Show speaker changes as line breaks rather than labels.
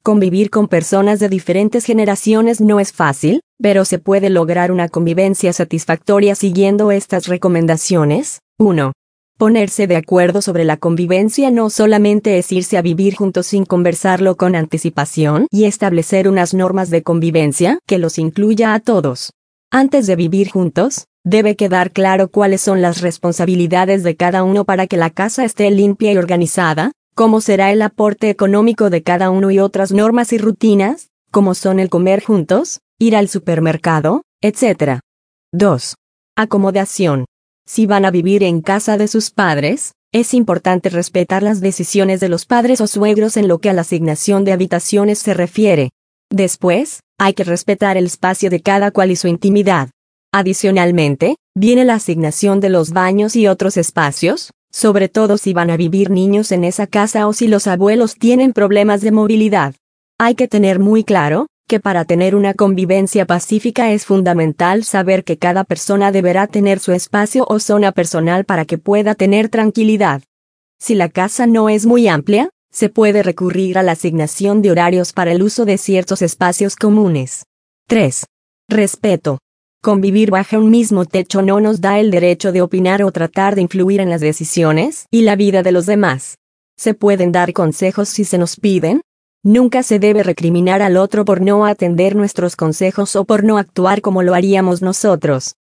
Convivir con personas de diferentes generaciones no es fácil, pero se puede lograr una convivencia satisfactoria siguiendo estas recomendaciones. 1. Ponerse de acuerdo sobre la convivencia no solamente es irse a vivir juntos sin conversarlo con anticipación y establecer unas normas de convivencia que los incluya a todos. Antes de vivir juntos, debe quedar claro cuáles son las responsabilidades de cada uno para que la casa esté limpia y organizada, cómo será el aporte económico de cada uno y otras normas y rutinas, como son el comer juntos, ir al supermercado, etc. 2. Acomodación. Si van a vivir en casa de sus padres, es importante respetar las decisiones de los padres o suegros en lo que a la asignación de habitaciones se refiere. Después, hay que respetar el espacio de cada cual y su intimidad. Adicionalmente, viene la asignación de los baños y otros espacios, sobre todo si van a vivir niños en esa casa o si los abuelos tienen problemas de movilidad. Hay que tener muy claro que para tener una convivencia pacífica es fundamental saber que cada persona deberá tener su espacio o zona personal para que pueda tener tranquilidad. Si la casa no es muy amplia, se puede recurrir a la asignación de horarios para el uso de ciertos espacios comunes. 3. Respeto. Convivir bajo un mismo techo no nos da el derecho de opinar o tratar de influir en las decisiones y la vida de los demás. ¿Se pueden dar consejos si se nos piden? Nunca se debe recriminar al otro por no atender nuestros consejos o por no actuar como lo haríamos nosotros.